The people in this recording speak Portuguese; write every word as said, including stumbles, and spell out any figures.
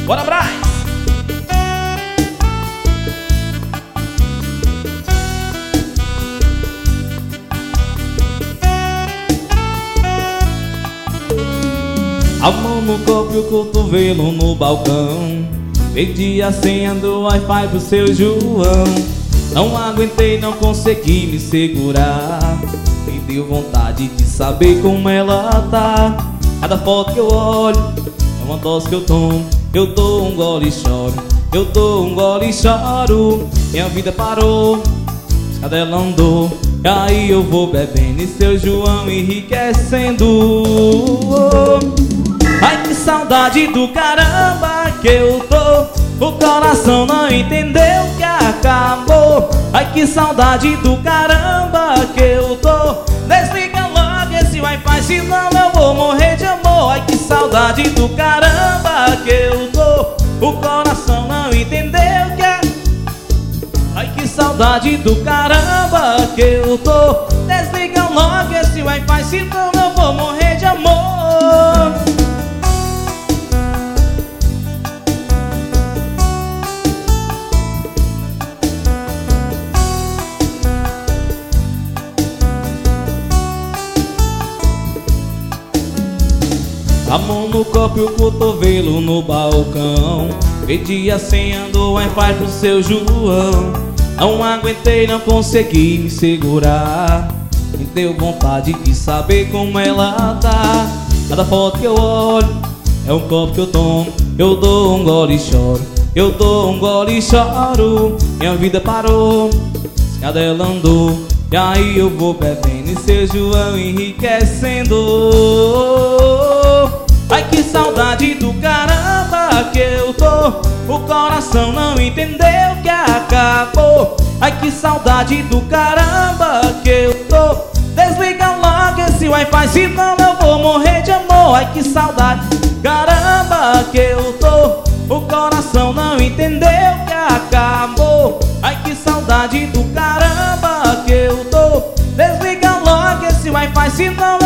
Bora, Braz! A mão no copo e o cotovelo no balcão. Pedi a senha do Wi-Fi pro seu João. Não aguentei, não consegui me segurar. Me deu vontade de saber como ela tá. Cada foto que eu olho é uma dose que eu tomo. Eu dou um gole e choro, eu dou um gole e choro. Minha vida parou, a escada ela andou. E aí eu vou bebendo e seu João enriquecendo. Ai, que saudade do caramba que eu tô. O coração não entendeu que acabou. Ai, que saudade do caramba que eu tô. Desliga logo esse Wi-Fi, senão eu vou morrer de amor. Ai, que saudade do caramba que eu tô. O coração não entendeu que a... Ai, que saudade do caramba que eu tô. Desliga logo esse Wi-Fi, senão eu vou morrer de amor. A mão no copo e o cotovelo no balcão. Pedi a senha do Wi-Fi pro seu João. Não aguentei, não consegui me segurar. Me deu vontade de saber como ela tá. Cada foto que eu olho é um copo que eu tomo. Eu dou um gole e choro, eu dou um gole e choro. Minha vida parou, a escada ela andou. E aí eu vou bebendo e seu João enriquecendo. Ai, que saudade do caramba que eu tô. O coração não entendeu que acabou. Ai, que saudade do caramba que eu tô. Desliga logo esse Wi-Fi, senão eu vou morrer de amor. Ai, que saudade, caramba que eu tô. O coração não entendeu que acabou. Ai, que saudade do caramba que eu tô. Desliga logo esse Wi-Fi, senão eu